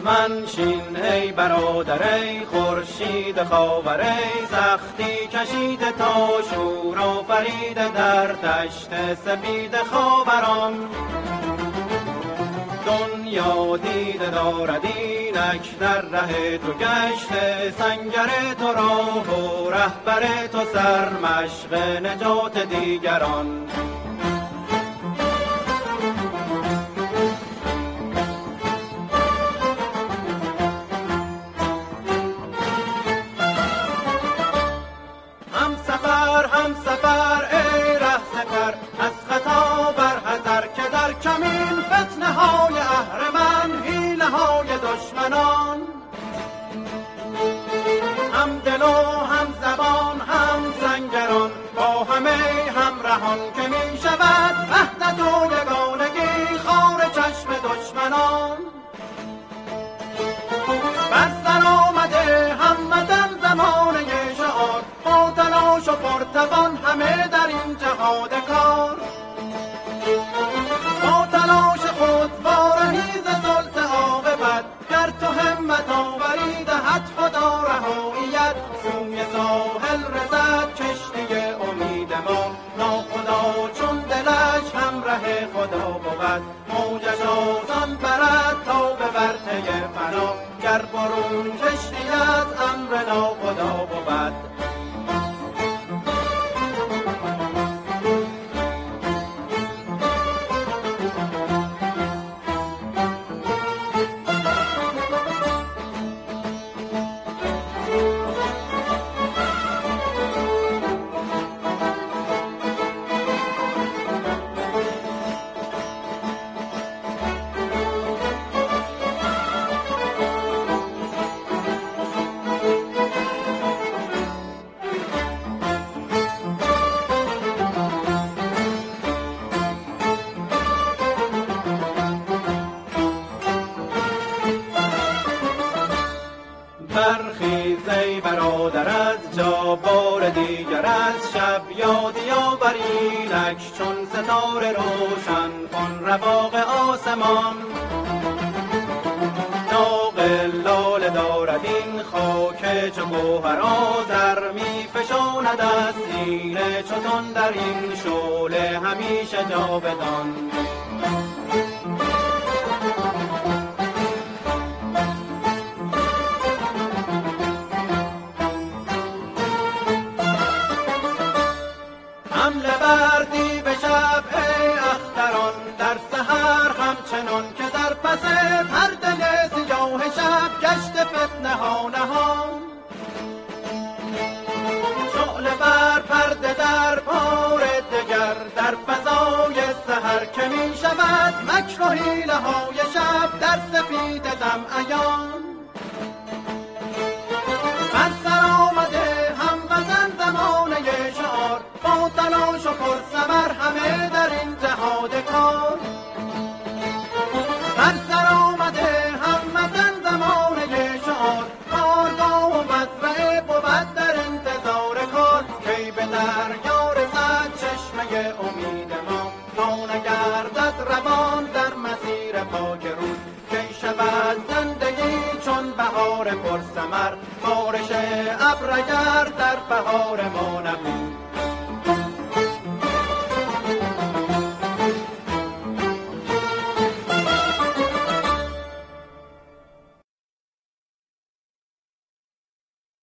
منشین ای برادر ای خورشید خاور ای، سختی کشیده تا شور آفریده در دشت سپید خاوران. دنیا دیده دارد اینک در ره تو گشته، سنگر تو راه و رهبر تو سرمشق نجات دیگران. هم سفر ای ره سپر، از خطا برحذر که در کمین فتنه های اهرمن، حیله های دشمنان. هم دل و هم زبان هم سنگران، با همه همراهان که می شود وحدت و یگانگی خار چشم دشمنان. بر سر آمده همدم زمانه شعار، با تلاش و پرتوان همه در این جهاد کار. با تلاش خود وارهی ز سلطه عاقبت، گر تو همت آوری دهد خدا رهاییت. سوی ساحل رسد کشتی امید ما، ناخدا چون دلش همره خدا بود. موجش آسان برد تا به ورطه فنا، گر برون کشتی از امر ناخدا بود. برخیز ای برادر از جا بار دیگر، از شب یادی آور اینک چون ستاره روشن کن رواق آسمان. داغ لاله دارد این خاک چو گوهر، آذر می فشاند از سینه چون در این شعله همیشه جاودان. حمله بردی به شب ای اختران، در سحر همچنان که در پس پرده سیاه شب گشت فتنه ها نهان. شعله بر پرده در بار دگر، در فضای سحر که می شود مکر و حیله های شب در سپید دم عیان. بر سر آمده هموطن زمانه شعار، با تلاش و پرثمر همه در این جهاد کار. بر سر آمده هموطن زمانه شعار، کارگاه و مزرعه بود در انتظار کار. کی به دریا رسد چشمه امید ما، تا نگردد روان در مسیر پاک رود. کی شود زندگی چون بهار پرثمر، بارش ابر اگر در بهار ما نبود.